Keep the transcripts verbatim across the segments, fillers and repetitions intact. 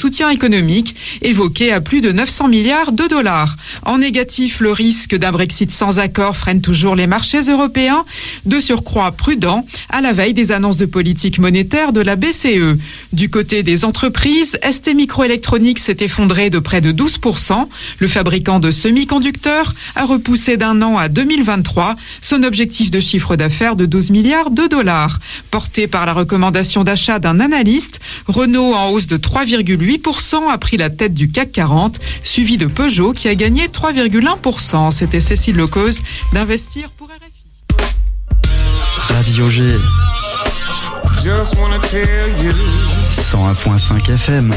soutien économique évoqué à plus de neuf cents milliards de dollars. En négatif, le risque d'un Brexit sans accord freine toujours les marchés européens, de surcroît prudent à la veille des annonces de politique monétaire de la B C E. Du côté des entreprises, S T Microelectronics s'est effondré de près de douze pour cent. Le fabricant de semi-conducteurs a repoussé d'un an à deux mille vingt-trois son objectif de chiffre d'affaires de douze milliards de dollars. Porté par la recommandation d'achat d'un analyste, Renault en hausse de trois virgule huit pour cent a pris la tête du C A C quarante, suivi de Peugeot qui a gagné trois virgule un pour cent. C'était Cécile Lecause d'Investir pour R F I. Radio G. cent un virgule cinq F M.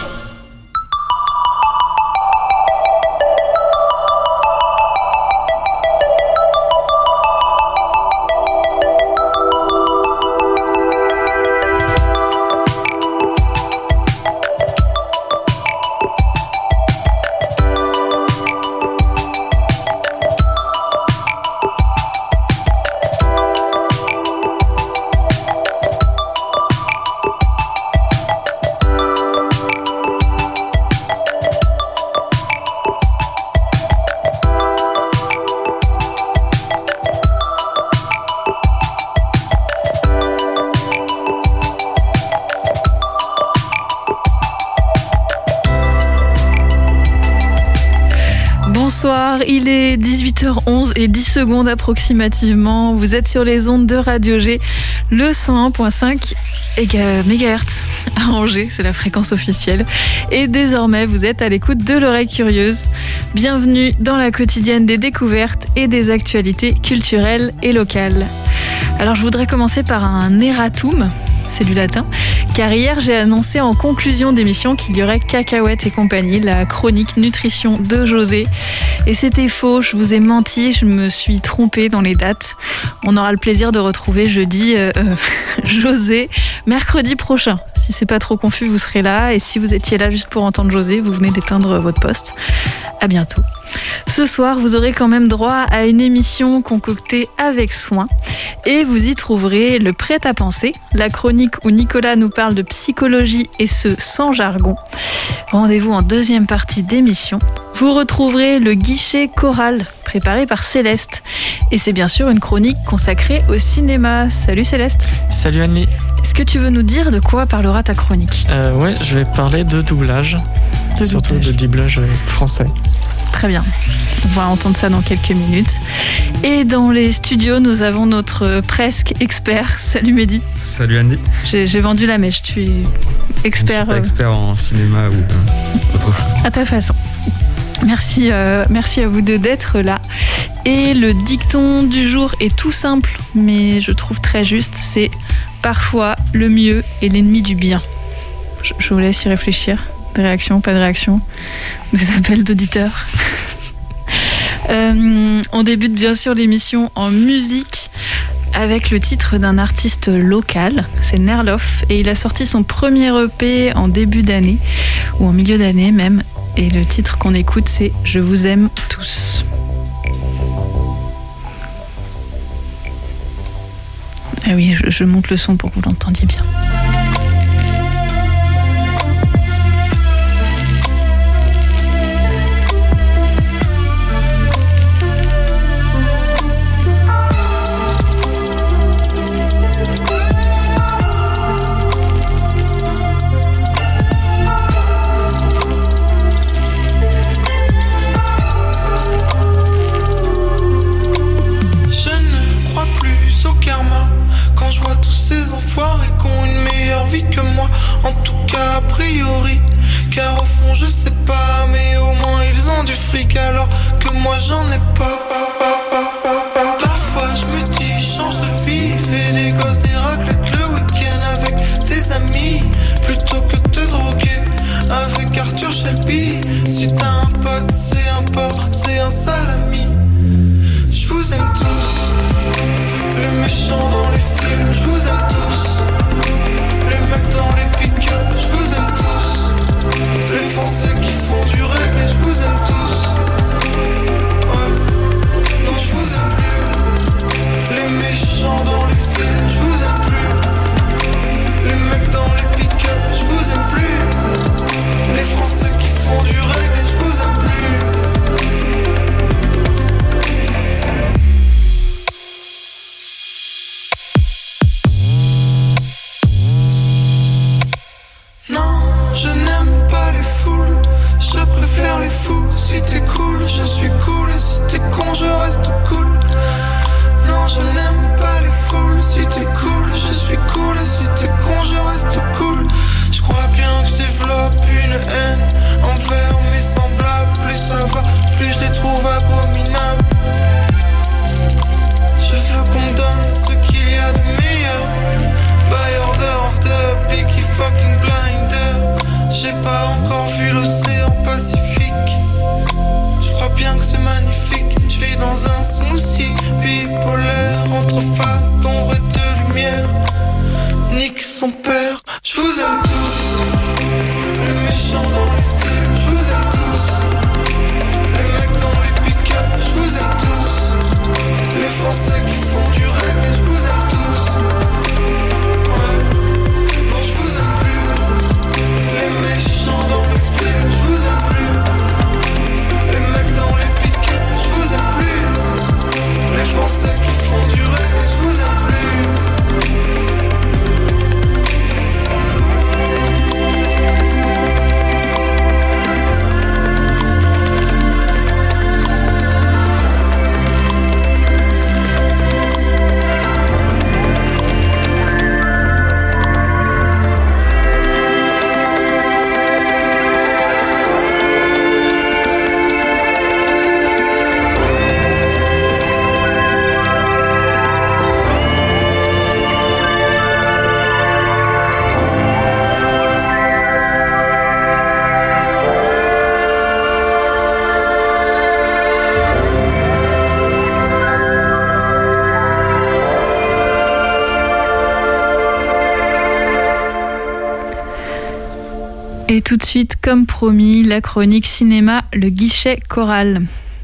Bonsoir, il est dix-huit heures onze et dix secondes approximativement. Vous êtes sur les ondes de Radio G, le cent un virgule cinq mégahertz à Angers, c'est la fréquence officielle. Et désormais, vous êtes à l'écoute de l'oreille curieuse. Bienvenue dans la quotidienne des découvertes et des actualités culturelles et locales. Alors, je voudrais commencer par un erratum, c'est du latin, car hier j'ai annoncé en conclusion d'émission qu'il y aurait Cacahuètes et compagnie, la chronique nutrition de José. Et c'était faux, je vous ai menti, je me suis trompée dans les dates. On aura le plaisir de retrouver jeudi euh, euh, José mercredi prochain. Si c'est pas trop confus, vous serez là. Et si vous étiez là juste pour entendre José, vous venez d'éteindre votre poste. À bientôt. Ce soir, vous aurez quand même droit à une émission concoctée avec soin. Et vous y trouverez le prêt-à-penser, la chronique où Nicolas nous parle de psychologie et ce sans jargon. Rendez-vous en deuxième partie d'émission. Vous retrouverez le guichet choral préparé par Céleste. Et c'est bien sûr une chronique consacrée au cinéma. Salut Céleste. Salut Annie. Est-ce que tu veux nous dire de quoi parlera ta chronique ? euh, Ouais, je vais parler de doublage. De surtout doublage. de doublage français. Très bien. On va entendre ça dans quelques minutes. Et dans les studios, nous avons notre presque expert. Salut Mehdi. Salut Annie. J'ai, j'ai vendu la mèche. Tu es expert. Je suis pas expert en cinéma ou euh, autre chose. À ta façon. Merci, euh, merci à vous deux d'être là. Et le dicton du jour est tout simple, mais je trouve très juste. C'est parfois le mieux est l'ennemi du bien. Je, je vous laisse y réfléchir. Des réactions, pas de réactions, des appels d'auditeurs. euh, on débute bien sûr l'émission en musique avec le titre d'un artiste local, c'est Nerloff, et il a sorti son premier E P en début d'année, ou en milieu d'année même, et le titre qu'on écoute c'est « Je vous aime tous ». Ah oui, je, je monte le son pour que vous l'entendiez bien. Alors que moi j'en ai pas. Parfois je me dis change de vie, fais des gosses, des raclettes le week-end avec tes amis plutôt que de te droguer avec Arthur Shelby. Si t'as un pote c'est un porc, c'est un salami. Je vous aime tous, les méchants dans les films, je vous aime tous, les mecs dans les pick-up, je vous aime tous, les Français qui font du reggae, je vous aime tous. Les méchants je suis cool. Et si t'es con, je reste cool. Non, je n'aime pas les foules. Si t'es cool, je suis cool. Et si t'es con, je reste cool. Je crois bien que je développe une haine envers mes semblables. Plus ça va, plus je les trouve abominables. Je veux qu'on me donne ce qu'il y a de meilleur. By order of the picky fucking blinder. J'ai pas encore vu l'océan Pacifique. Je crois bien que c'est magnifique. Je vis dans un smoothie bipolaire entre face d'ombre et de lumière. Nique son père. Je vous aime tous. Les méchants dans les films. Je vous aime tous. Les mecs dans les pick-up. Je vous aime tous. Les Français qui font du reggae. Je vous aime tous. Ouais. Non, je vous aime plus. Les méchants dans les films. Je vous aime plus. Les mecs dans les pick-up. Je vous aime plus. Les Français qui font du reggae. Je vous aime plus. Et tout de suite, comme promis, la chronique cinéma, le guichet choral.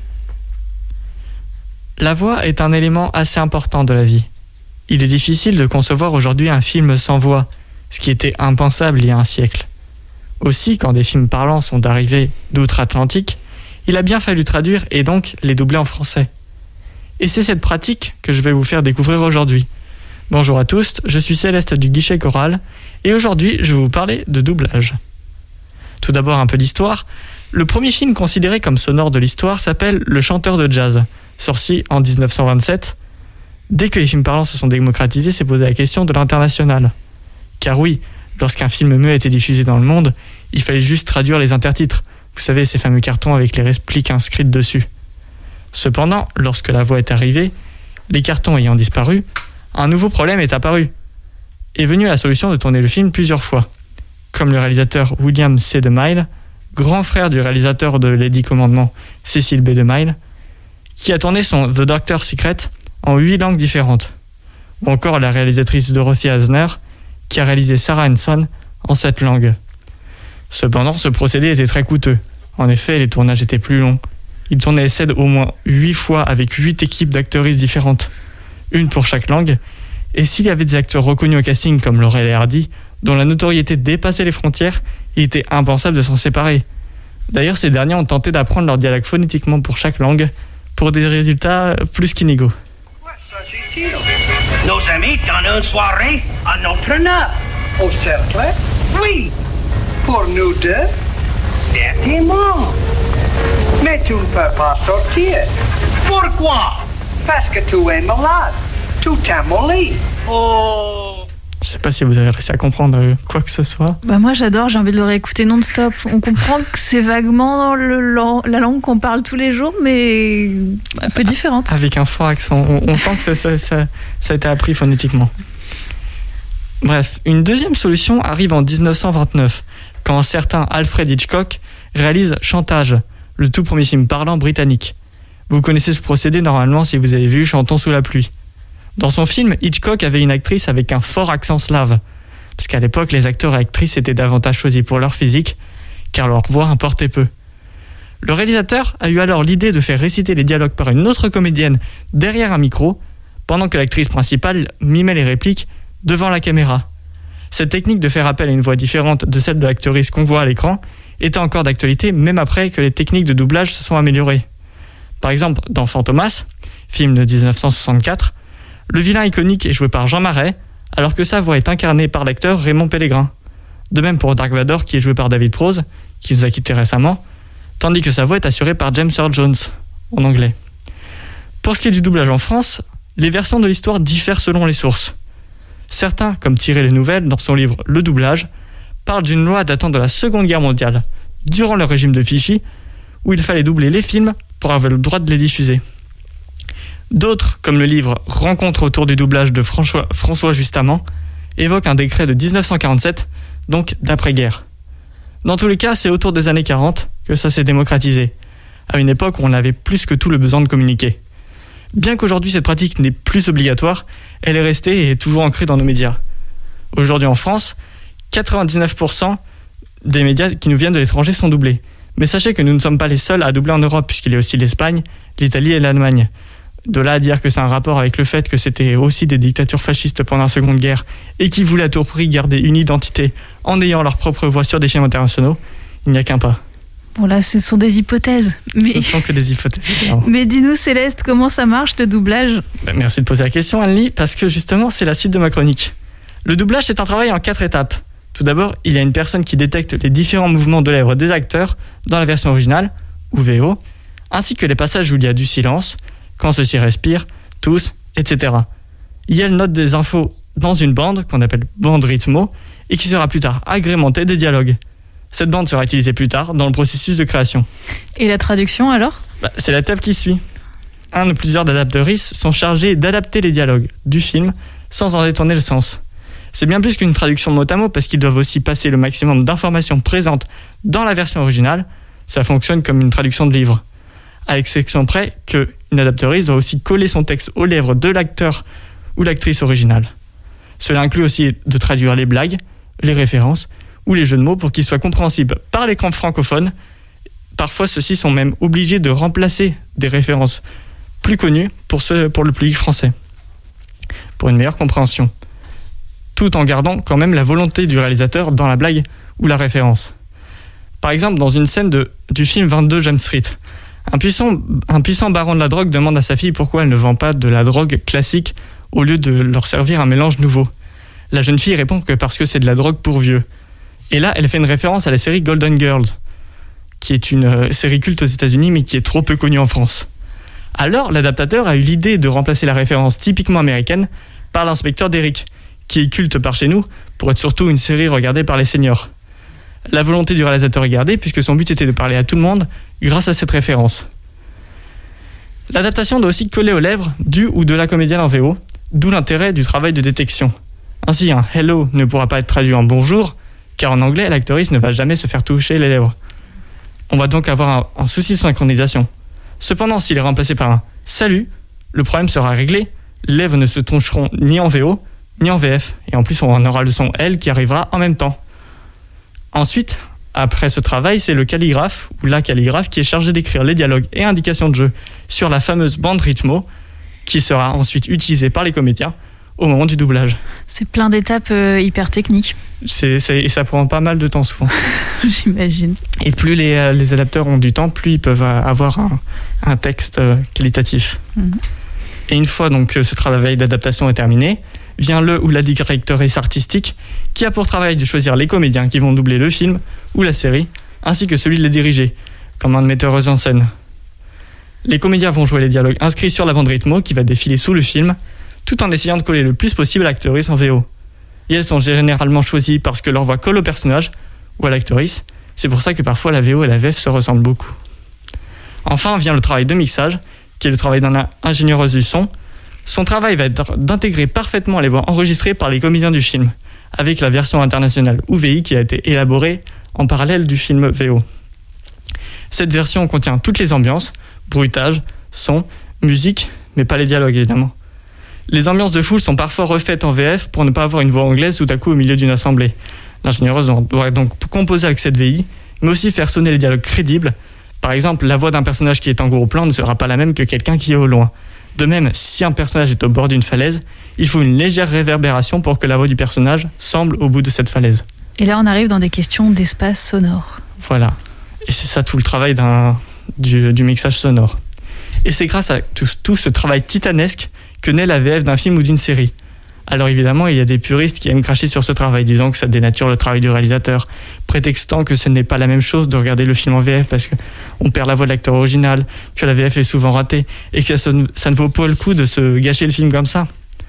La voix est un élément assez important de la vie. Il est difficile de concevoir aujourd'hui un film sans voix, ce qui était impensable il y a un siècle. Aussi, quand des films parlants sont arrivés d'outre-Atlantique, il a bien fallu traduire et donc les doubler en français. Et c'est cette pratique que je vais vous faire découvrir aujourd'hui. Bonjour à tous, je suis Céleste du guichet choral et aujourd'hui je vais vous parler de doublage. Tout d'abord un peu d'histoire. Le premier film considéré comme sonore de l'histoire s'appelle Le chanteur de jazz, sorti en dix-neuf cent vingt-sept. Dès que les films parlants se sont démocratisés, s'est posé la question de l'international. Car oui, lorsqu'un film muet était diffusé dans le monde, il fallait juste traduire les intertitres. Vous savez, ces fameux cartons avec les répliques inscrites dessus. Cependant, lorsque la voix est arrivée, les cartons ayant disparu, un nouveau problème est apparu. Est venue la solution de tourner le film plusieurs fois. Comme le réalisateur William C. DeMille, grand frère du réalisateur de Les Dix Commandements, Cecil B. DeMille, qui a tourné son The Doctor's Secret en huit langues différentes. Ou encore la réalisatrice Dorothy Asner, qui a réalisé Sarah and Son en sept langues. Cependant, ce procédé était très coûteux. En effet, les tournages étaient plus longs. Ils tournaient les scènes au moins huit fois avec huit équipes d'actrices différentes, une pour chaque langue, et s'il y avait des acteurs reconnus au casting comme Laurel et Hardy, dont la notoriété dépassait les frontières, il était impensable de s'en séparer. D'ailleurs, ces derniers ont tenté d'apprendre leur dialecte phonétiquement pour chaque langue, pour des résultats plus qu'inégaux. Nos amis donnent une soirée à notre neuf. Au cercle? Oui. Pour nous deux? Certainement. Mais tu ne peux pas sortir. Pourquoi? Parce que tu es malade. Tu t'amollis. Oh. Je sais pas si vous avez réussi à comprendre quoi que ce soit. Bah moi j'adore, j'ai envie de le réécouter non-stop. On comprend que c'est vaguement dans le, la langue qu'on parle tous les jours, mais un peu différente. Avec un fort accent. On, on sent que ça, ça, ça, ça a été appris phonétiquement. Bref, une deuxième solution arrive en dix-neuf cent vingt-neuf, quand un certain Alfred Hitchcock réalise Chantage, le tout premier film parlant britannique. Vous connaissez ce procédé normalement si vous avez vu Chantons sous la pluie. Dans son film, Hitchcock avait une actrice avec un fort accent slave, parce qu'à l'époque, les acteurs et actrices étaient davantage choisis pour leur physique, car leur voix importait peu. Le réalisateur a eu alors l'idée de faire réciter les dialogues par une autre comédienne derrière un micro, pendant que l'actrice principale mimait les répliques devant la caméra. Cette technique de faire appel à une voix différente de celle de l'actrice qu'on voit à l'écran était encore d'actualité, même après que les techniques de doublage se sont améliorées. Par exemple, dans Fantomas, film de dix-neuf cent soixante-quatre, le vilain iconique est joué par Jean Marais, alors que sa voix est incarnée par l'acteur Raymond Pellegrin. De même pour Dark Vador, qui est joué par David Prowse, qui nous a quittés récemment, tandis que sa voix est assurée par James Earl Jones, en anglais. Pour ce qui est du doublage en France, les versions de l'histoire diffèrent selon les sources. Certains, comme Thierry Les Nouvelles, dans son livre Le doublage, parlent d'une loi datant de la Seconde Guerre mondiale, durant le régime de Vichy, où il fallait doubler les films pour avoir le droit de les diffuser. D'autres, comme le livre Rencontre autour du doublage de François, François Justamant, évoquent un décret de dix-neuf cent quarante-sept, donc d'après-guerre. Dans tous les cas, c'est autour des années quarante que ça s'est démocratisé, à une époque où on avait plus que tout le besoin de communiquer. Bien qu'aujourd'hui cette pratique n'est plus obligatoire, elle est restée et est toujours ancrée dans nos médias. Aujourd'hui en France, quatre-vingt-dix-neuf pour cent des médias qui nous viennent de l'étranger sont doublés. Mais sachez que nous ne sommes pas les seuls à doubler en Europe, puisqu'il y a aussi l'Espagne, l'Italie et l'Allemagne. De là à dire que c'est un rapport avec le fait que c'était aussi des dictatures fascistes pendant la Seconde Guerre et qui voulaient à tout prix garder une identité en ayant leur propre voix sur des films internationaux, il n'y a qu'un pas. Bon là, ce sont des hypothèses. Mais... Ce ne sont que des hypothèses. Mais dis-nous Céleste, comment ça marche le doublage ? Ben, merci de poser la question Anne-Lie, parce que justement c'est la suite de ma chronique. Le doublage c'est un travail en quatre étapes. Tout d'abord, il y a une personne qui détecte les différents mouvements de lèvres des acteurs dans la version originale, ou V O, ainsi que les passages où il y a du silence, quand ceux-ci respirent, toussent, et cetera. Il y a une note des infos dans une bande, qu'on appelle bande rythmo, et qui sera plus tard agrémentée des dialogues. Cette bande sera utilisée plus tard dans le processus de création. Et la traduction alors ? Bah, c'est l'étape qui suit. Un ou plusieurs adaptatrices sont chargés d'adapter les dialogues du film sans en détourner le sens. C'est bien plus qu'une traduction mot à mot parce qu'ils doivent aussi passer le maximum d'informations présentes dans la version originale. Ça fonctionne comme une traduction de livre. À l'exception près qu'une adaptatrice doit aussi coller son texte aux lèvres de l'acteur ou l'actrice originale. Cela inclut aussi de traduire les blagues, les références ou les jeux de mots pour qu'ils soient compréhensibles par l'écran francophone. Parfois, ceux-ci sont même obligés de remplacer des références plus connues pour, ceux, pour le public français, pour une meilleure compréhension, tout en gardant quand même la volonté du réalisateur dans la blague ou la référence. Par exemple, dans une scène de, du film vingt-deux Jump Street, un puissant, un puissant baron de la drogue demande à sa fille pourquoi elle ne vend pas de la drogue classique au lieu de leur servir un mélange nouveau. La jeune fille répond que parce que c'est de la drogue pour vieux. Et là, elle fait une référence à la série Golden Girls, qui est une euh, série culte aux États-Unis mais qui est trop peu connue en France. Alors, l'adaptateur a eu l'idée de remplacer la référence typiquement américaine par l'inspecteur Derrick, qui est culte par chez nous pour être surtout une série regardée par les seniors. La volonté du réalisateur est gardée puisque son but était de parler à tout le monde grâce à cette référence. L'adaptation doit aussi coller aux lèvres du ou de la comédienne en V O, d'où l'intérêt du travail de détection. Ainsi, un « hello » ne pourra pas être traduit en « bonjour », car en anglais, l'actrice ne va jamais se faire toucher les lèvres. On va donc avoir un, un souci de synchronisation. Cependant, s'il est remplacé par un « salut », le problème sera réglé, les lèvres ne se toucheront ni en V O, ni en V F, et en plus on aura le son « L » qui arrivera en même temps. Ensuite, après ce travail, c'est le calligraphe, ou la calligraphe, qui est chargé d'écrire les dialogues et indications de jeu sur la fameuse bande rythmo, qui sera ensuite utilisée par les comédiens au moment du doublage. C'est plein d'étapes euh, hyper techniques. C'est, c'est, et ça prend pas mal de temps souvent. J'imagine. Et plus les, euh, les adapteurs ont du temps, plus ils peuvent avoir un, un texte euh, qualitatif. Mm-hmm. Et une fois donc ce travail d'adaptation est terminé, vient le ou la directrice artistique qui a pour travail de choisir les comédiens qui vont doubler le film ou la série, ainsi que celui de les diriger, comme un metteur en scène. Les comédiens vont jouer les dialogues inscrits sur la bande rythmo qui va défiler sous le film, tout en essayant de coller le plus possible à l'actrice en V O. Et elles sont généralement choisies parce que leur voix colle au personnage ou à l'actrice. C'est pour ça que parfois la V O et la V F se ressemblent beaucoup. Enfin vient le travail de mixage, qui est le travail d'un ingénieur du son. Son travail va être d'intégrer parfaitement les voix enregistrées par les comédiens du film, avec la version internationale ou V I qui a été élaborée en parallèle du film V O. Cette version contient toutes les ambiances, bruitage, son, musique, mais pas les dialogues évidemment. Les ambiances de foule sont parfois refaites en V F pour ne pas avoir une voix anglaise tout à coup au milieu d'une assemblée. L'ingénieuse doit donc composer avec cette V I, mais aussi faire sonner les dialogues crédibles. Par exemple, la voix d'un personnage qui est en gros plan ne sera pas la même que quelqu'un qui est au loin. De même, si un personnage est au bord d'une falaise, il faut une légère réverbération pour que la voix du personnage semble au bout de cette falaise. Et là, on arrive dans des questions d'espace sonore. Voilà. Et c'est ça tout le travail d'un, du, du mixage sonore. Et c'est grâce à tout, tout ce travail titanesque que naît la V F d'un film ou d'une série. Alors évidemment, il y a des puristes qui aiment cracher sur ce travail, disant que ça dénature le travail du réalisateur, prétextant que ce n'est pas la même chose de regarder le film en V F parce qu'on perd la voix de l'acteur original, que la V F est souvent ratée et que ça ne, ça ne vaut pas le coup de se gâcher le film comme ça.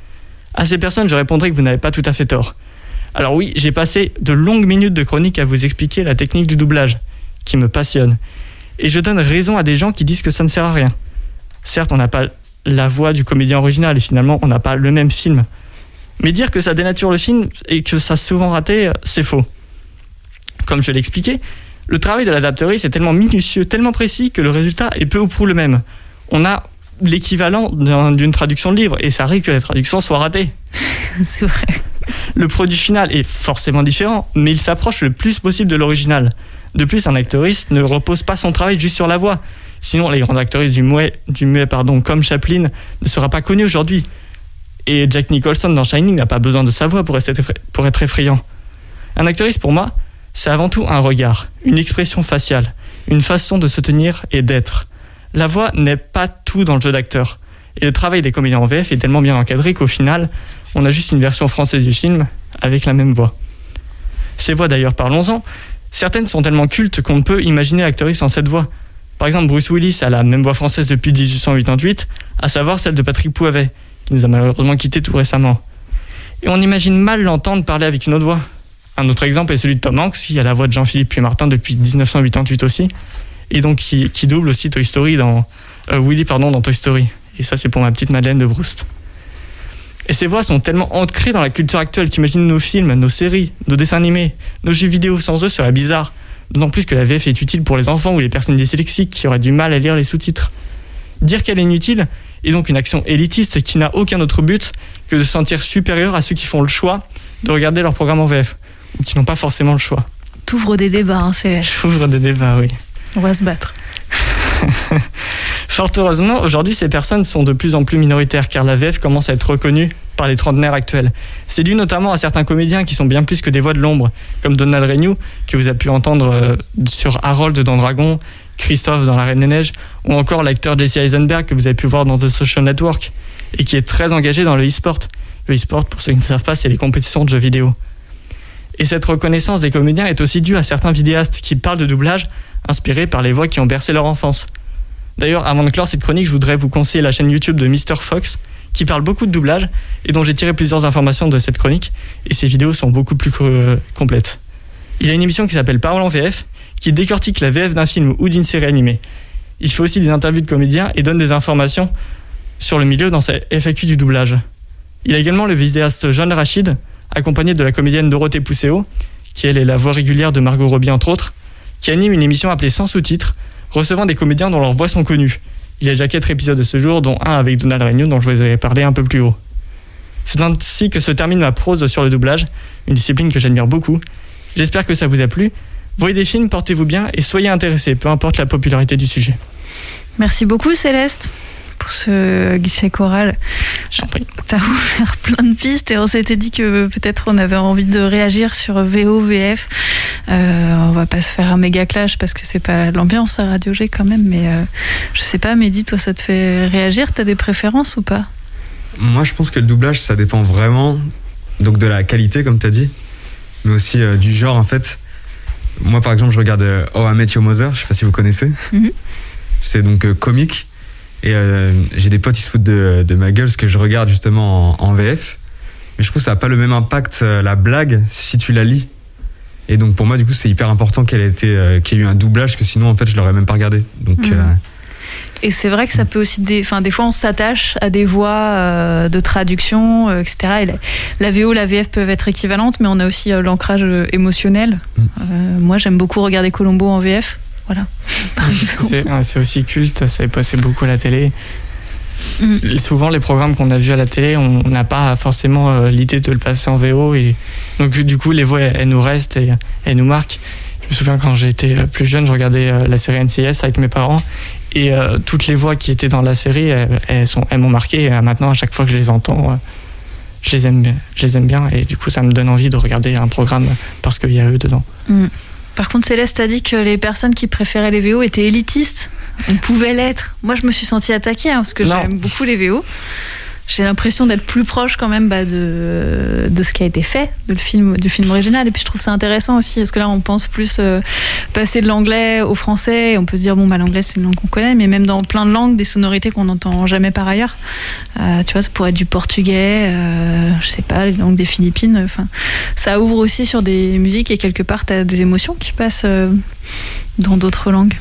À ces personnes, je répondrai que vous n'avez pas tout à fait tort. Alors oui, j'ai passé de longues minutes de chronique à vous expliquer la technique du doublage, qui me passionne. Et je donne raison à des gens qui disent que ça ne sert à rien. Certes, on n'a pas la voix du comédien original et finalement, on n'a pas le même film. Mais dire que ça dénature le film et que ça a souvent raté, c'est faux. Comme je l'ai expliqué, le travail de l'adaptatrice est tellement minutieux, tellement précis que le résultat est peu ou prou le même. On a l'équivalent d'un, d'une traduction de livre et ça arrive que la traduction soit ratée. C'est vrai. Le produit final est forcément différent, mais il s'approche le plus possible de l'original. De plus, un acteuriste ne repose pas son travail juste sur la voix. Sinon, les grandes actrices du muet, du muet pardon, comme Chaplin ne sera pas connue aujourd'hui. Et Jack Nicholson dans Shining n'a pas besoin de sa voix pour être, pour être effrayant. Un acteuriste, pour moi, c'est avant tout un regard, une expression faciale, une façon de se tenir et d'être. La voix n'est pas tout dans le jeu d'acteur. Et le travail des comédiens en V F est tellement bien encadré qu'au final, on a juste une version française du film avec la même voix. Ces voix d'ailleurs, parlons-en, certaines sont tellement cultes qu'on ne peut imaginer l'acteuriste sans cette voix. Par exemple, Bruce Willis a la même voix française depuis dix-huit cent quatre-vingt-huit, à savoir celle de Patrick Poivet, qui nous a malheureusement quittés tout récemment. Et on imagine mal l'entendre parler avec une autre voix. Un autre exemple est celui de Tom Hanks, qui a la voix de Jean-Philippe Puy-Martin depuis dix-neuf cent quatre-vingt-huit aussi, et donc qui, qui double aussi Toy Story dans, euh, Woody pardon, dans Toy Story. Et ça, c'est pour ma petite Madeleine de Proust. Et ces voix sont tellement ancrées dans la culture actuelle qu'imagine nos films, nos séries, nos dessins animés, nos jeux vidéo sans eux serait bizarre. D'autant plus que la V F est utile pour les enfants ou les personnes dyslexiques qui auraient du mal à lire les sous-titres. Dire qu'elle est inutile est donc une action élitiste qui n'a aucun autre but que de se sentir supérieur à ceux qui font le choix de regarder leur programme en V F, ou qui n'ont pas forcément le choix. T'ouvres des débats, hein, Céleste. J'ouvre des débats, oui. On va se battre. Fort heureusement, aujourd'hui, ces personnes sont de plus en plus minoritaires car la V F commence à être reconnue par les trentenaires actuels. C'est dû notamment à certains comédiens qui sont bien plus que des voix de l'ombre, comme Donald Renew, que vous avez pu entendre euh, sur Harold dans Dragon, Christophe dans La Reine des Neiges, ou encore l'acteur Jesse Eisenberg que vous avez pu voir dans The Social Network, et qui est très engagé dans le e-sport. Le e-sport, pour ceux qui ne savent pas, c'est les compétitions de jeux vidéo. Et cette reconnaissance des comédiens est aussi due à certains vidéastes qui parlent de doublage inspirés par les voix qui ont bercé leur enfance. D'ailleurs, avant de clore cette chronique, je voudrais vous conseiller la chaîne YouTube de mister Fox, qui parle beaucoup de doublage et dont j'ai tiré plusieurs informations de cette chronique, et ses vidéos sont beaucoup plus euh, complètes. Il a une émission qui s'appelle Parole en V F, qui décortique la V F d'un film ou d'une série animée. Il fait aussi des interviews de comédiens et donne des informations sur le milieu dans sa F A Q du doublage. Il a également le vidéaste John Rachid, accompagné de la comédienne Dorothée Pousseau, qui elle est la voix régulière de Margot Robbie entre autres, qui anime une émission appelée Sans sous-titres, recevant des comédiens dont leurs voix sont connues. Il y a déjà quatre épisodes de ce jour, dont un avec Donald Renew, dont je vous avais parlé un peu plus haut. C'est ainsi que se termine ma prose sur le doublage, une discipline que j'admire beaucoup. J'espère que ça vous a plu. Voyez des films, portez-vous bien et soyez intéressés, peu importe la popularité du sujet. Merci beaucoup Céleste pour ce guichet choral. J'en prie. T'as ouvert plein de pistes et on s'était dit que peut-être on avait envie de réagir sur V O, V F. Euh, on va pas se faire un méga clash parce que c'est pas l'ambiance à Radio G quand même, mais euh, je sais pas, Mehdi, toi ça te fait réagir? T'as des préférences ou pas? Moi je pense que le doublage ça dépend vraiment donc de la qualité comme t'as dit, mais aussi euh, du genre en fait. Moi par exemple je regarde euh, Oh I Met Your Mother, je sais pas si vous connaissez. Mm-hmm. C'est donc euh, comique. Et euh, j'ai des potes, ils se foutent de, de ma gueule parce que je regarde justement en, en V F. Mais je trouve que ça n'a pas le même impact, euh, la blague, si tu la lis. Et donc pour moi, du coup, c'est hyper important qu'elle ait été, euh, qu'il y ait eu un doublage, que sinon, en fait, je l'aurais même pas regardé. Donc, mmh. euh... Et c'est vrai que ça peut aussi... Des, enfin, des fois, on s'attache à des voix euh, de traduction, euh, et cetera. Et la, la V O, la V F peuvent être équivalentes, mais on a aussi euh, l'ancrage émotionnel. Mmh. Euh, moi, j'aime beaucoup regarder Columbo en V F. Voilà, par exemple. C'est, ouais, c'est aussi culte, ça est passé beaucoup à la télé. Mm. Souvent, les programmes qu'on a vus à la télé, on n'a pas forcément euh, l'idée de le passer en V O. Et donc, du coup, les voix, elles, elles nous restent et elles nous marquent. Je me souviens quand j'étais plus jeune, je regardais euh, la série N C I S avec mes parents. Et euh, toutes les voix qui étaient dans la série, elles, elles, sont, elles m'ont marqué. Et euh, maintenant, à chaque fois que je les entends, euh, je, les aime, je les aime bien. Et du coup, ça me donne envie de regarder un programme parce qu'il y a eux dedans. Mm. Par contre, Céleste a dit que les personnes qui préféraient les V O étaient élitistes. On pouvait l'être. Moi, je me suis sentie attaquée hein, parce que non. J'aime beaucoup les V O. j'ai l'impression d'être plus proche quand même bah, de, de ce qui a été fait, de le film, du film original. Et puis je trouve ça intéressant aussi, parce que là on pense plus euh, passer de l'anglais au français. Et on peut se dire, bon, bah, l'anglais c'est une langue qu'on connaît, mais même dans plein de langues, des sonorités qu'on n'entend jamais par ailleurs. Euh, tu vois, ça pourrait être du portugais, euh, je sais pas, les langues des Philippines. Enfin, ça ouvre aussi sur des musiques et quelque part t'as des émotions qui passent euh, dans d'autres langues.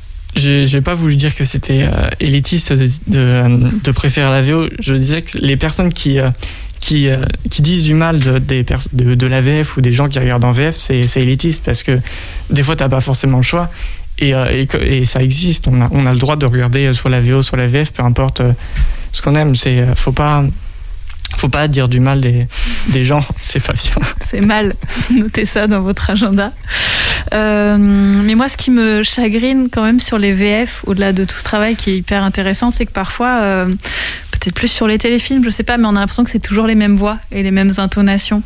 J'ai, j'ai pas voulu dire que c'était euh, élitiste de, de, de préférer la V O. Je disais que les personnes qui, euh, qui, euh, qui disent du mal de, des pers- de, de la V F ou des gens qui regardent en V F, c'est, c'est élitiste parce que des fois t'as pas forcément le choix et, euh, et, et ça existe. On a, on a le droit de regarder soit la V O, soit la V F, peu importe euh, ce qu'on aime. C'est, euh, faut pas. Faut pas dire du mal des, des gens, c'est pas bien. C'est mal, notez ça dans votre agenda. Euh, mais moi, ce qui me chagrine quand même sur les V F, au-delà de tout ce travail qui est hyper intéressant, c'est que parfois, euh, peut-être plus sur les téléfilms, je sais pas, mais on a l'impression que c'est toujours les mêmes voix et les mêmes intonations.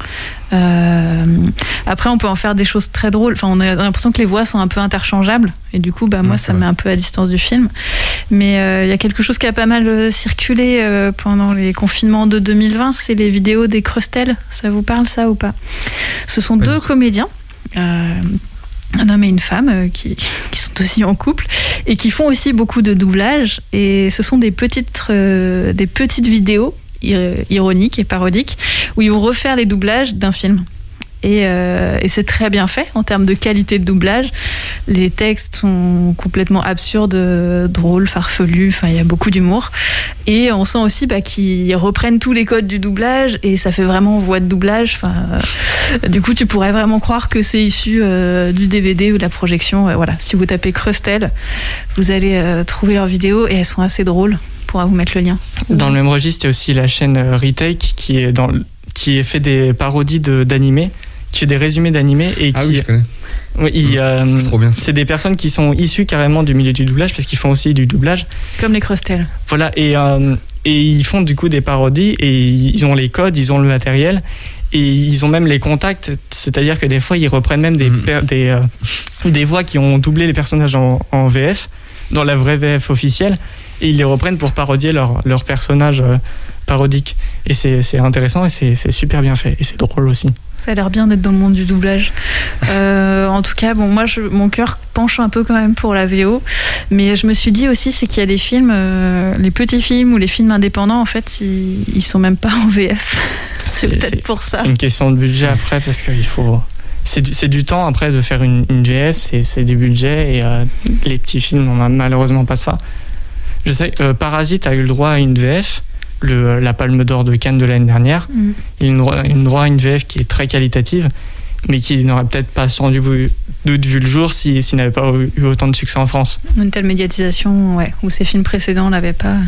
Euh, après, on peut en faire des choses très drôles. Enfin, on a l'impression que les voix sont un peu interchangeables, et du coup, bah, moi, ouais, ça me met un peu à distance du film. Mais il euh, y a quelque chose qui a pas mal circulé euh, pendant les confinements de deux mille vingt, c'est les vidéos des Crustel. Ça vous parle, ça, ou pas? Ce sont deux comédiens. Euh, un homme et une femme euh, qui, qui sont aussi en couple et qui font aussi beaucoup de doublage, et ce sont des petites, euh, des petites vidéos ir- ironiques et parodiques où ils vont refaire les doublages d'un film. Et, euh, et c'est très bien fait en termes de qualité de doublage. Les textes sont complètement absurdes, drôles, farfelus, enfin il y a beaucoup d'humour. Et on sent aussi bah, qu'ils reprennent tous les codes du doublage, et ça fait vraiment voix de doublage. Enfin, euh, du coup, tu pourrais vraiment croire que c'est issu euh, du D V D ou de la projection. Euh, voilà, si vous tapez Crustel, vous allez euh, trouver leurs vidéos, et elles sont assez drôles. On pourra vous mettre le lien. Dans le même registre, il y a aussi la chaîne Retake qui est dans qui fait des parodies de, d'animés, qui fait des résumés d'animés et qui. Ah oui, je connais. Oui, il, euh, c'est trop bien. Ça. C'est des personnes qui sont issues carrément du milieu du doublage, parce qu'ils font aussi du doublage. Comme les Crustel. Voilà, et, euh, et ils font du coup des parodies, et ils ont les codes, ils ont le matériel, et ils ont même les contacts, c'est-à-dire que des fois ils reprennent même des, mmh. per- des, euh, des voix qui ont doublé les personnages en, en V F, dans la vraie V F officielle, et ils les reprennent pour parodier leur, leur personnage euh, parodique. Et c'est, c'est intéressant, et c'est, c'est super bien fait, et c'est drôle aussi. Ça a l'air bien d'être dans le monde du doublage. Euh, en tout cas, bon, moi, je, mon cœur penche un peu quand même pour la V O. Mais je me suis dit aussi, c'est qu'il y a des films, euh, les petits films ou les films indépendants, en fait, ils, ils sont même pas en V F. c'est, c'est peut-être c'est, pour ça. C'est une question de budget après, parce qu'il faut... C'est du, c'est du temps après de faire une, une V F, c'est, c'est du budget, et euh, les petits films, on n'a malheureusement pas ça. Je sais, euh, Parasite a eu le droit à une V F, le, la Palme d'Or de Cannes de l'année dernière. Mm. Il a une, une droit à une V F qui est très qualitative, mais qui n'aurait peut-être pas sans doute vu le jour si, s'il n'avait pas eu autant de succès en France. Une telle médiatisation, ouais, où ces films précédents ne l'avaient pas.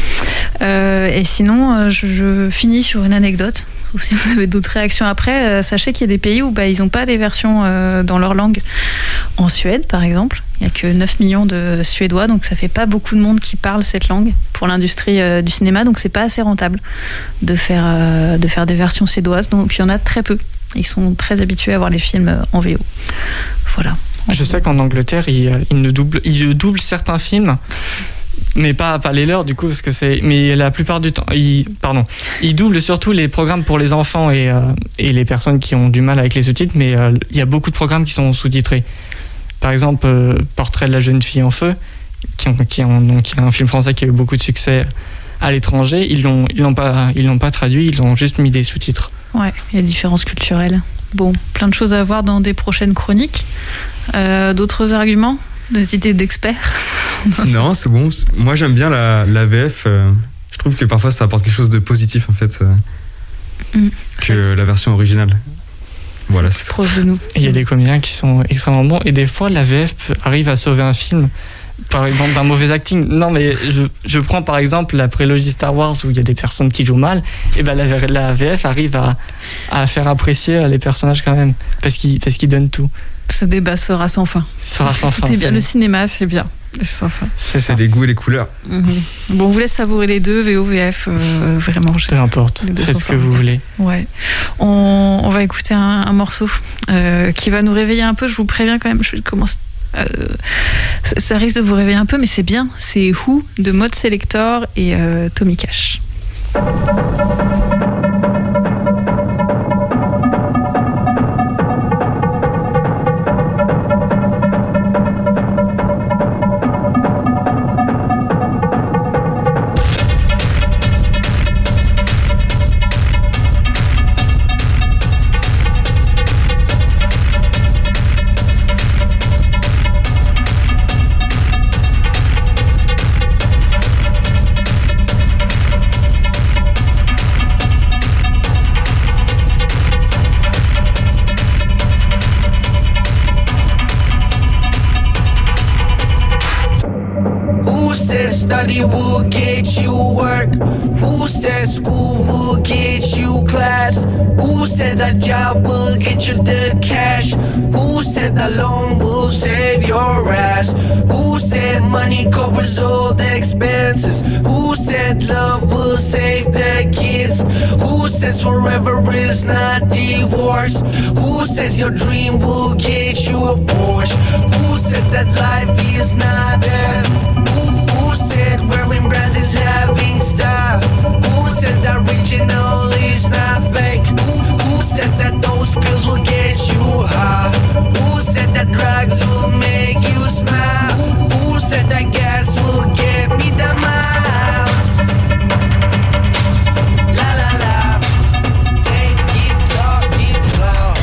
Euh, et sinon, je, je finis sur une anecdote. Ou si vous avez d'autres réactions après, euh, sachez qu'il y a des pays où bah, ils n'ont pas les versions euh, dans leur langue. En Suède, par exemple, il n'y a que neuf millions de Suédois, donc ça ne fait pas beaucoup de monde qui parle cette langue pour l'industrie euh, du cinéma, donc ce n'est pas assez rentable de faire, euh, de faire des versions suédoises, donc il y en a très peu. Ils sont très habitués à voir les films en V O. Voilà. Je sais qu'en Angleterre, ils, ils, ne doublent, ils doublent certains films, mais pas, pas les leurs du coup, parce que c'est. Mais la plupart du temps, ils, pardon, ils doublent surtout les programmes pour les enfants et, euh, et les personnes qui ont du mal avec les sous-titres, mais euh, il y a beaucoup de programmes qui sont sous-titrés. Par exemple, euh, Portrait de la jeune fille en feu, qui, qui, ont, donc, qui est un film français qui a eu beaucoup de succès à l'étranger, ils l'ont, ils l'ont pas, ils l'ont pas traduit, ils ont juste mis des sous-titres. Ouais, il y a des différences culturelles. Bon, plein de choses à voir dans des prochaines chroniques. Euh, d'autres arguments, des idées d'experts? Non, c'est bon. Moi, j'aime bien la, la V F. Euh, je trouve que parfois, ça apporte quelque chose de positif, en fait, euh, mmh, que c'est... la version originale. Voilà. C'est proche de nous. Il y a des comédiens qui sont extrêmement bons, et des fois, la V F arrive à sauver un film. Par exemple, d'un mauvais acting. Non, mais je, je prends par exemple la prélogie Star Wars où il y a des personnes qui jouent mal, et ben la, la V F arrive à, à faire apprécier les personnages quand même, parce qu'ils, parce qu'ils donnent tout. Ce débat sera sans fin. Sera sans fin. C'est bien, le cinéma, c'est bien. C'est sans fin. C'est, c'est les goûts et les couleurs. Mm-hmm. Bon, on vous laisse savourer les deux, V O, V F, euh, vraiment. Peu importe, faites ce que vous voulez. Ouais. On, on va écouter un, un morceau euh, qui va nous réveiller un peu, je vous préviens quand même, je commence. Euh, ça, ça risque de vous réveiller un peu, mais c'est bien. C'est Who de Mode Selector et euh, Tommy Cash. Study will get you work. Who said school will get you class? Who said that job will get you the cash? Who said that loan will save your ass? Who said money covers all the expenses? Who said love will save the kids? Who says forever is not divorce? Who says your dream will get you a Porsche? Who says that life is not dead? Who said wearing brands is having style? Who said that original is not fake? Who said that those pills will get you high? Who said that drugs will make you smile? Who said that gas will get me the miles? La la la, take keep talking loud.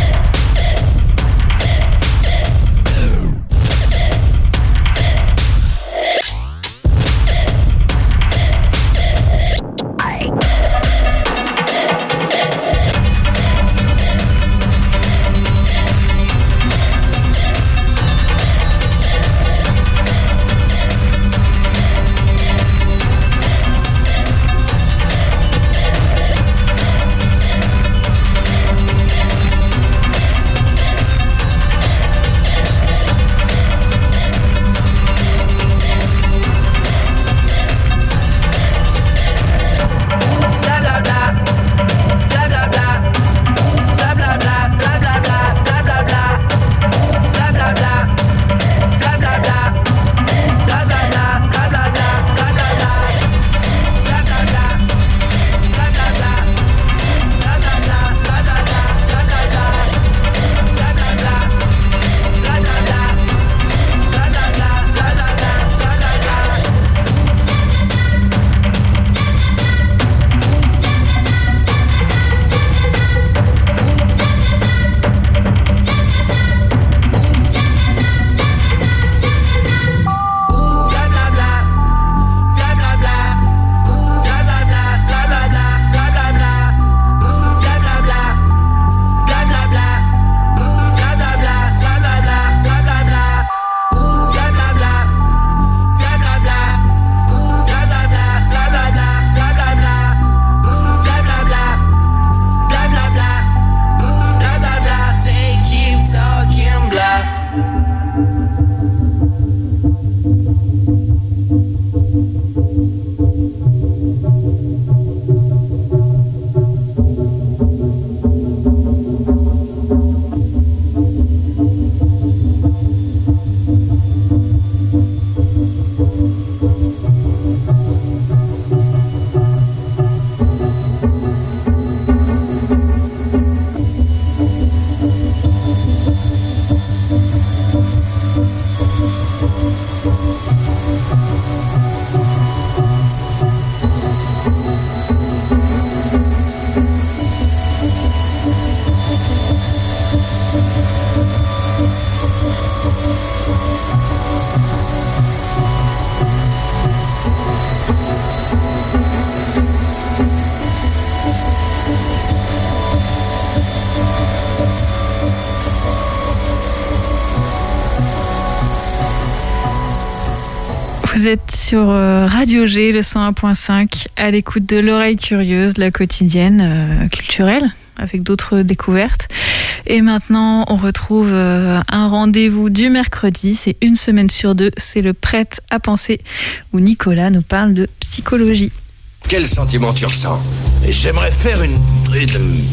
Vous êtes sur Radio G, le cent un point cinq, à l'écoute de l'oreille curieuse, la quotidienne euh, culturelle, avec d'autres découvertes. Et maintenant, on retrouve euh, un rendez-vous du mercredi, c'est une semaine sur deux, c'est le Prête à penser, où Nicolas nous parle de psychologie. Quel sentiment tu ressens? J'aimerais faire une... une...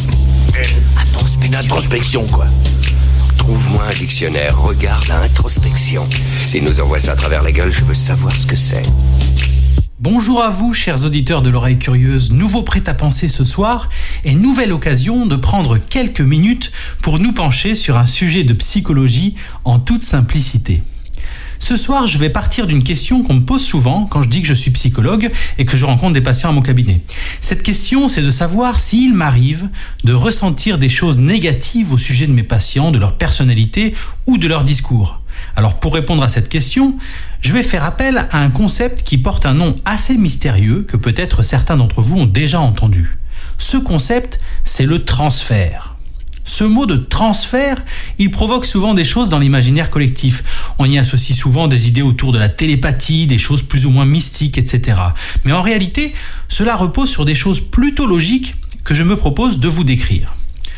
une introspection. Une introspection, quoi. Trouve-moi un dictionnaire, regarde la introspection. S'il nous envoie ça à travers la gueule, je veux savoir ce que c'est. Bonjour à vous, chers auditeurs de l'oreille curieuse, nouveau prêt-à-penser ce soir et nouvelle occasion de prendre quelques minutes pour nous pencher sur un sujet de psychologie en toute simplicité. Ce soir, je vais partir d'une question qu'on me pose souvent quand je dis que je suis psychologue et que je rencontre des patients à mon cabinet. Cette question, c'est de savoir s'il m'arrive de ressentir des choses négatives au sujet de mes patients, de leur personnalité ou de leur discours. Alors pour répondre à cette question, je vais faire appel à un concept qui porte un nom assez mystérieux que peut-être certains d'entre vous ont déjà entendu. Ce concept, c'est le transfert. Ce mot de transfert, il provoque souvent des choses dans l'imaginaire collectif. On y associe souvent des idées autour de la télépathie, des choses plus ou moins mystiques, et cetera. Mais en réalité, cela repose sur des choses plutôt logiques que je me propose de vous décrire.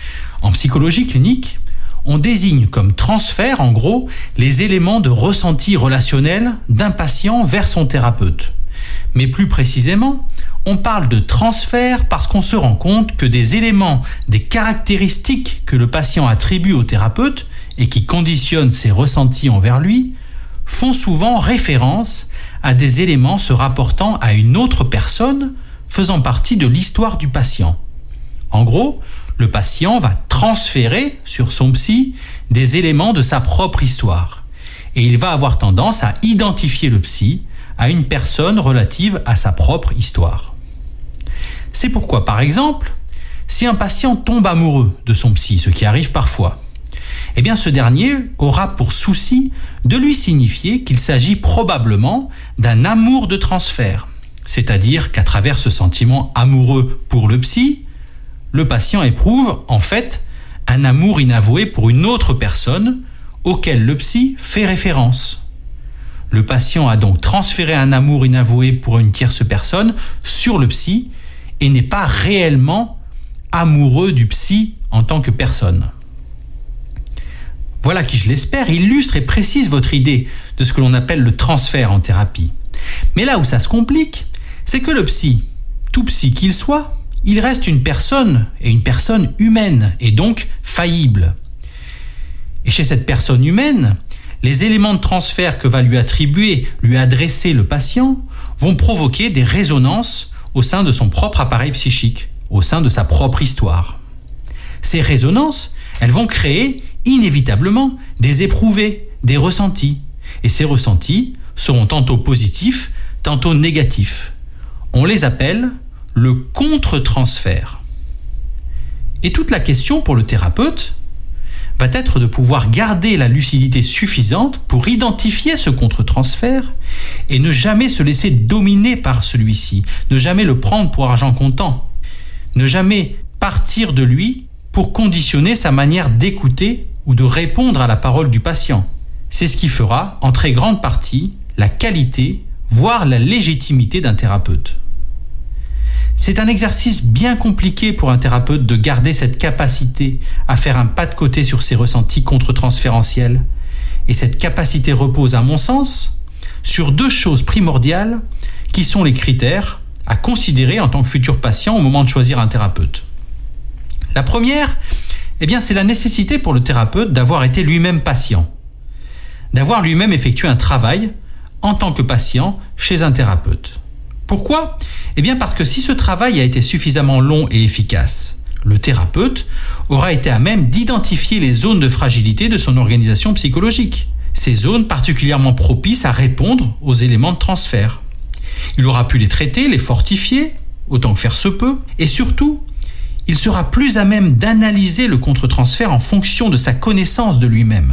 En psychologie clinique, on désigne comme transfert, en gros, les éléments de ressenti relationnel d'un patient vers son thérapeute. Mais plus précisément, on parle de transfert parce qu'on se rend compte que des éléments, des caractéristiques que le patient attribue au thérapeute et qui conditionnent ses ressentis envers lui, font souvent référence à des éléments se rapportant à une autre personne faisant partie de l'histoire du patient. En gros, le patient va transférer sur son psy des éléments de sa propre histoire et il va avoir tendance à identifier le psy à une personne relative à sa propre histoire. C'est pourquoi, par exemple, si un patient tombe amoureux de son psy, ce qui arrive parfois, eh bien ce dernier aura pour souci de lui signifier qu'il s'agit probablement d'un amour de transfert, c'est-à-dire qu'à travers ce sentiment amoureux pour le psy, le patient éprouve en fait un amour inavoué pour une autre personne auquel le psy fait référence. Le patient a donc transféré un amour inavoué pour une tierce personne sur le psy et n'est pas réellement amoureux du psy en tant que personne. Voilà qui, je l'espère, illustre et précise votre idée de ce que l'on appelle le transfert en thérapie. Mais là où ça se complique, c'est que le psy, tout psy qu'il soit, il reste une personne et une personne humaine et donc faillible. Et chez cette personne humaine, les éléments de transfert que va lui attribuer, lui adresser le patient vont provoquer des résonances au sein de son propre appareil psychique, au sein de sa propre histoire. Ces résonances, elles vont créer inévitablement des éprouvés, des ressentis. Et ces ressentis seront tantôt positifs, tantôt négatifs. On les appelle le contre-transfert. Et toute la question pour le thérapeute va être de pouvoir garder la lucidité suffisante pour identifier ce contre-transfert et ne jamais se laisser dominer par celui-ci, ne jamais le prendre pour argent comptant, ne jamais partir de lui pour conditionner sa manière d'écouter ou de répondre à la parole du patient. C'est ce qui fera, en très grande partie, la qualité, voire la légitimité d'un thérapeute. C'est un exercice bien compliqué pour un thérapeute de garder cette capacité à faire un pas de côté sur ses ressentis contre-transférentiels. Et cette capacité repose, à mon sens, sur deux choses primordiales qui sont les critères à considérer en tant que futur patient au moment de choisir un thérapeute. La première, eh bien, c'est la nécessité pour le thérapeute d'avoir été lui-même patient, d'avoir lui-même effectué un travail en tant que patient chez un thérapeute. Pourquoi ? Eh bien parce que si ce travail a été suffisamment long et efficace, le thérapeute aura été à même d'identifier les zones de fragilité de son organisation psychologique, ces zones particulièrement propices à répondre aux éléments de transfert. Il aura pu les traiter, les fortifier, autant que faire se peut, et surtout, il sera plus à même d'analyser le contre-transfert en fonction de sa connaissance de lui-même.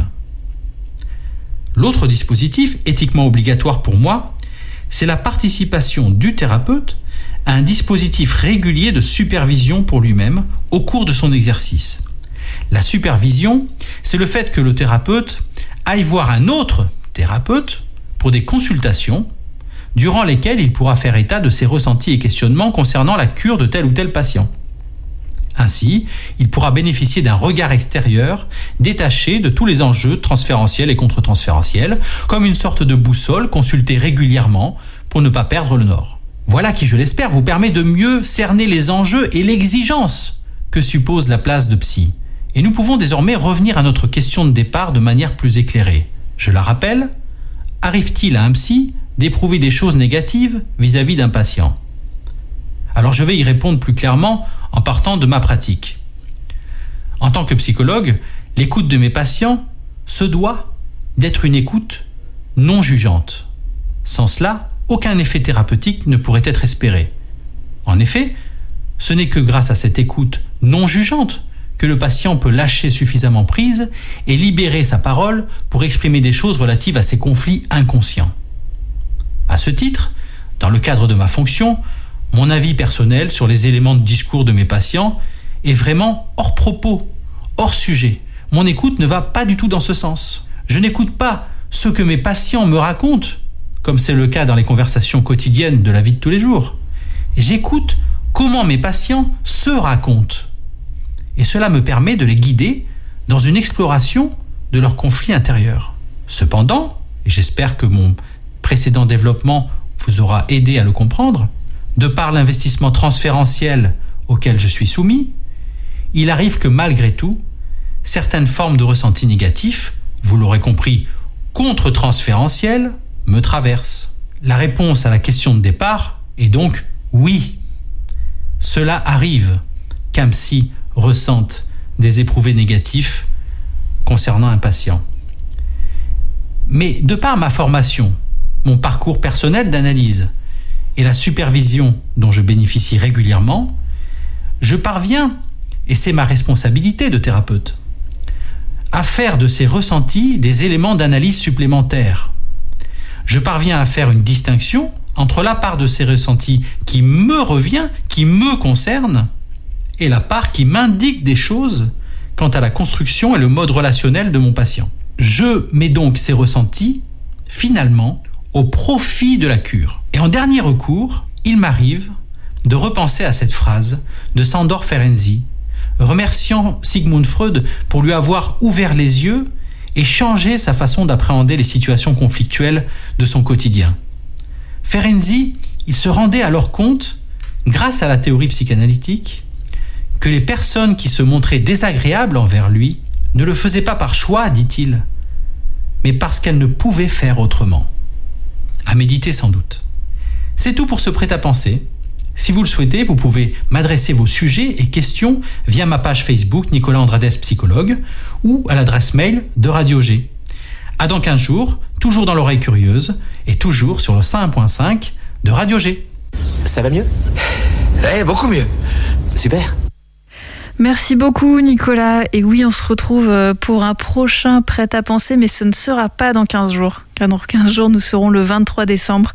L'autre dispositif, éthiquement obligatoire pour moi, c'est la participation du thérapeute à un dispositif régulier de supervision pour lui-même au cours de son exercice. La supervision, c'est le fait que le thérapeute aille voir un autre thérapeute pour des consultations durant lesquelles il pourra faire état de ses ressentis et questionnements concernant la cure de tel ou tel patient. Ainsi, il pourra bénéficier d'un regard extérieur détaché de tous les enjeux transférentiels et contre-transférentiels, comme une sorte de boussole consultée régulièrement pour ne pas perdre le nord. Voilà qui, je l'espère, vous permet de mieux cerner les enjeux et l'exigence que suppose la place de psy. Et nous pouvons désormais revenir à notre question de départ de manière plus éclairée. Je la rappelle, arrive-t-il à un psy d'éprouver des choses négatives vis-à-vis d'un patient? Alors je vais y répondre plus clairement en partant de ma pratique. En tant que psychologue, l'écoute de mes patients se doit d'être une écoute non jugeante. Sans cela, aucun effet thérapeutique ne pourrait être espéré. En effet, ce n'est que grâce à cette écoute non jugeante que le patient peut lâcher suffisamment prise et libérer sa parole pour exprimer des choses relatives à ses conflits inconscients. À ce titre, dans le cadre de ma fonction, mon avis personnel sur les éléments de discours de mes patients est vraiment hors propos, hors sujet. Mon écoute ne va pas du tout dans ce sens. Je n'écoute pas ce que mes patients me racontent, comme c'est le cas dans les conversations quotidiennes de la vie de tous les jours. J'écoute comment mes patients se racontent. Et cela me permet de les guider dans une exploration de leurs conflits intérieurs. Cependant, et j'espère que mon précédent développement vous aura aidé à le comprendre, de par l'investissement transférentiel auquel je suis soumis, il arrive que malgré tout, certaines formes de ressentis négatifs, vous l'aurez compris, contre-transférentiels, me traversent. La réponse à la question de départ est donc oui. Cela arrive qu'un psy ressente des éprouvés négatifs concernant un patient. Mais de par ma formation, mon parcours personnel d'analyse et la supervision dont je bénéficie régulièrement, je parviens, et c'est ma responsabilité de thérapeute, à faire de ces ressentis des éléments d'analyse supplémentaires. Je parviens à faire une distinction entre la part de ces ressentis qui me revient, qui me concerne, et la part qui m'indique des choses quant à la construction et le mode relationnel de mon patient. Je mets donc ces ressentis, finalement, au profit de la cure. Et en dernier recours, il m'arrive de repenser à cette phrase de Sándor Ferenczi, remerciant Sigmund Freud pour lui avoir ouvert les yeux et changé sa façon d'appréhender les situations conflictuelles de son quotidien. Ferenczi, il se rendait alors compte, grâce à la théorie psychanalytique, que les personnes qui se montraient désagréables envers lui ne le faisaient pas par choix, dit-il, mais parce qu'elles ne pouvaient faire autrement. À méditer sans doute. C'est tout pour ce prêt-à-penser. Si vous le souhaitez, vous pouvez m'adresser vos sujets et questions via ma page Facebook Nicolas Andrades Psychologue ou à l'adresse mail de Radio G. À dans quinze jours, toujours dans l'oreille curieuse et toujours sur le cent un point cinq de Radio G. Ça va mieux? Eh, beaucoup mieux. Super. Merci beaucoup Nicolas. Et oui, on se retrouve pour un prochain prêt-à-penser, mais ce ne sera pas dans quinze jours. Car dans quinze jours, nous serons le vingt-trois décembre.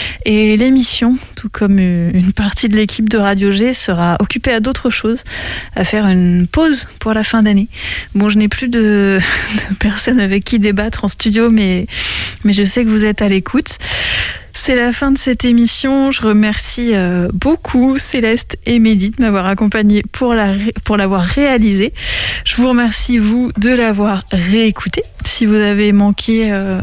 Et l'émission, tout comme une partie de l'équipe de Radio G, sera occupée à d'autres choses, à faire une pause pour la fin d'année. Bon, je n'ai plus de, de personnes avec qui débattre en studio, mais, mais je sais que vous êtes à l'écoute. C'est la fin de cette émission. Je remercie euh, beaucoup Céleste et Mehdi de m'avoir accompagné pour, la, pour l'avoir réalisé. Je vous remercie, vous, de l'avoir réécouté. Si vous avez manqué euh,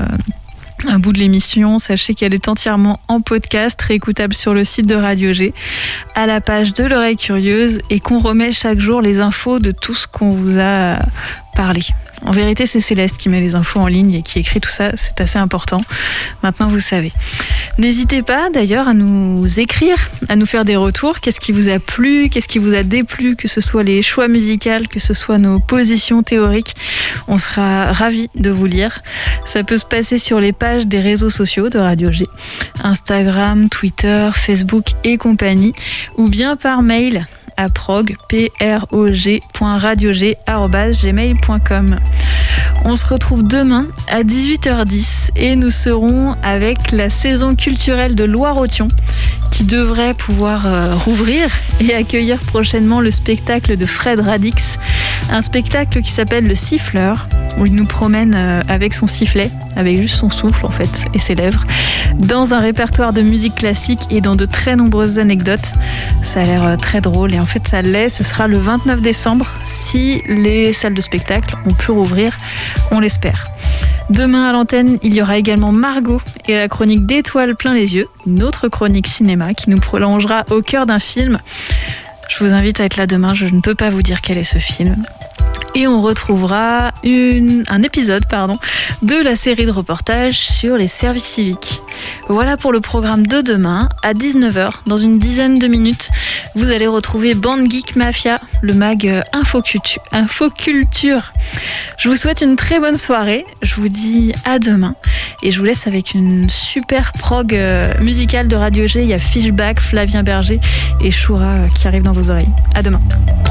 un bout de l'émission, sachez qu'elle est entièrement en podcast, réécoutable sur le site de Radio G, à la page de l'oreille curieuse, et qu'on remet chaque jour les infos de tout ce qu'on vous a parlé. En vérité, c'est Céleste qui met les infos en ligne et qui écrit tout ça, c'est assez important. Maintenant, vous savez. N'hésitez pas d'ailleurs à nous écrire, à nous faire des retours. Qu'est-ce qui vous a plu, qu'est-ce qui vous a déplu, que ce soit les choix musicaux, que ce soit nos positions théoriques. On sera ravis de vous lire. Ça peut se passer sur les pages des réseaux sociaux de Radio G, Instagram, Twitter, Facebook et compagnie, ou bien par mail à prog, p r o g point radio g arobase gmail point com. On se retrouve demain à dix-huit heures dix et nous serons avec la saison culturelle de Loire-Othion qui devrait pouvoir euh, rouvrir et accueillir prochainement le spectacle de Fred Radix, un spectacle qui s'appelle Le Siffleur, où il nous promène euh, avec son sifflet, avec juste son souffle en fait et ses lèvres, dans un répertoire de musique classique et dans de très nombreuses anecdotes. Ça a l'air euh, très drôle et en fait ça l'est. Ce sera le vingt-neuf décembre si les salles de spectacle ont pu rouvrir, on l'espère. Demain à l'antenne, il y aura également Margot et la chronique d'Étoiles plein les yeux, une autre chronique cinéma qui nous prolongera au cœur d'un film. Je vous invite à être là demain, je ne peux pas vous dire quel est ce film. Et on retrouvera une, un épisode pardon, de la série de reportages sur les services civiques. Voilà pour le programme de demain. À dix-neuf heures, dans une dizaine de minutes, vous allez retrouver Band Geek Mafia, le mag Infoculture. Infoculture. Je vous souhaite une très bonne soirée. Je vous dis à demain. Et je vous laisse avec une super prog musicale de Radio G. Il y a Fishback, Flavien Berger et Shura qui arrivent dans vos oreilles. À demain.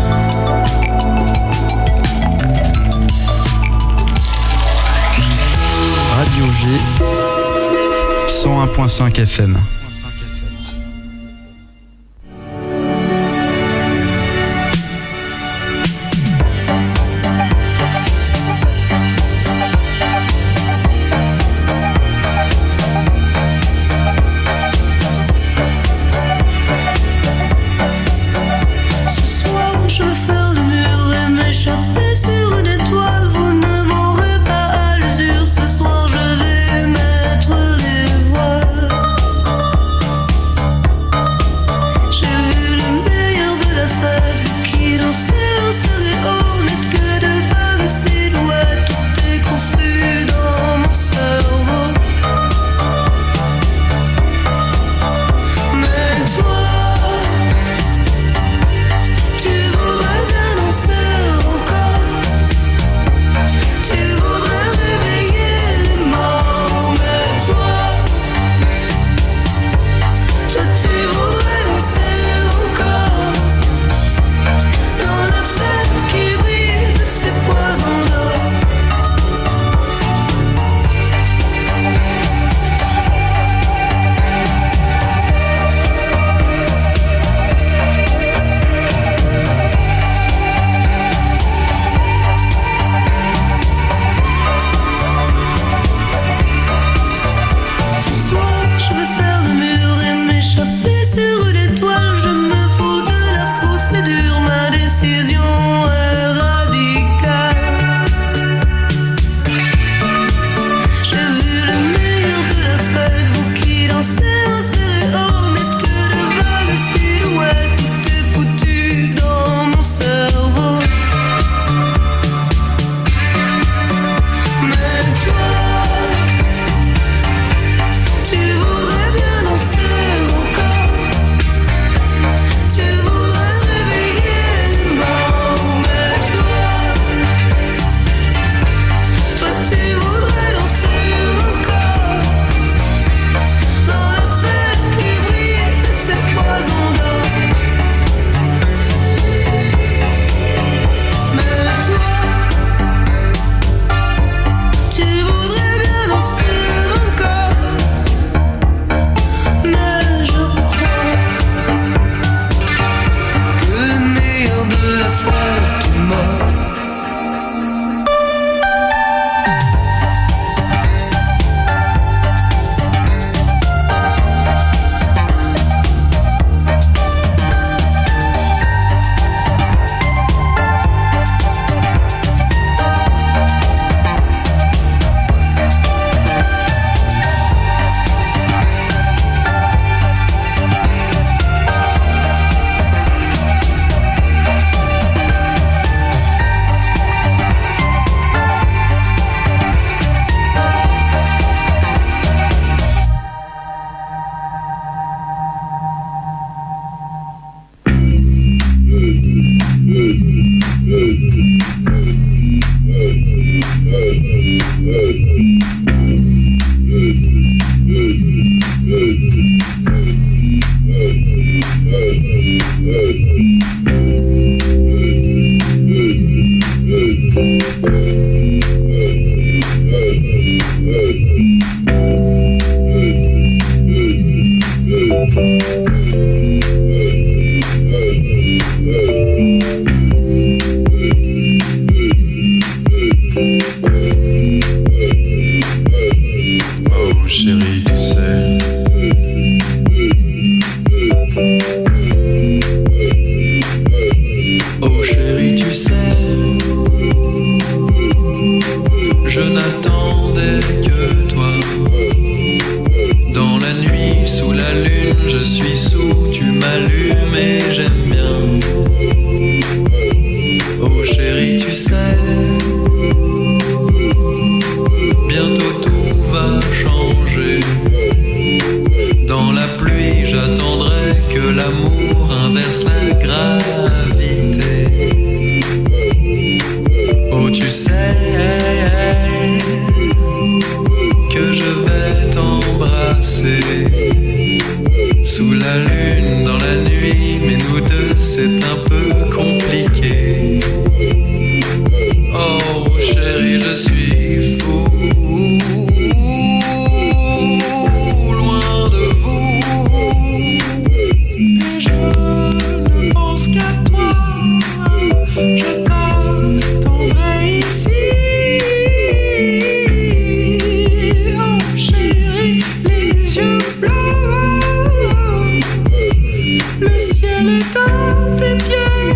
Radio G cent un virgule cinq F M. Chérie, tu tu sais, bientôt tout va changer. Dans la pluie, j'attendrai que l'amour inverse la gravité. Oh, tu sais que je vais t'embrasser sous la lune, dans la nuit, mais nous deux c'est un peu compliqué. Oh chérie, je suis fou, loin de vous, et je ne pense qu'à toi, je t'attendrai ici. Oh chérie, les yeux bleus, le ciel est à tes pieds.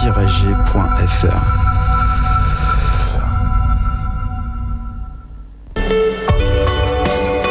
tiret g point f r.